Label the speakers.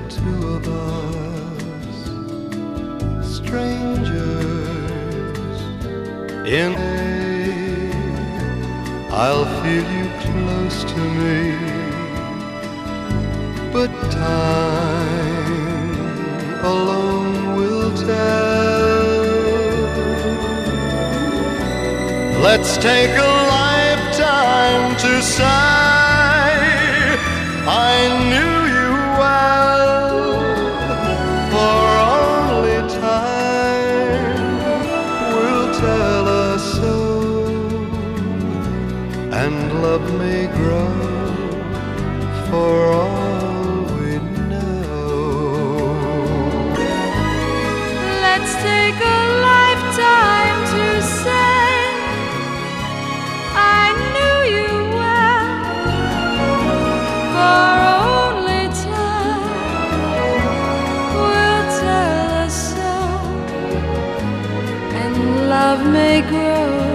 Speaker 1: two of us, strangers in a day. I'll feel you close to me, but time alone will tell. Let's take a lifetime to say I knew you well, for only time will tell us so, and love may grow for all we know.
Speaker 2: Let's take a lifetime to say I knew you well, for only time will tell us so, and love may grow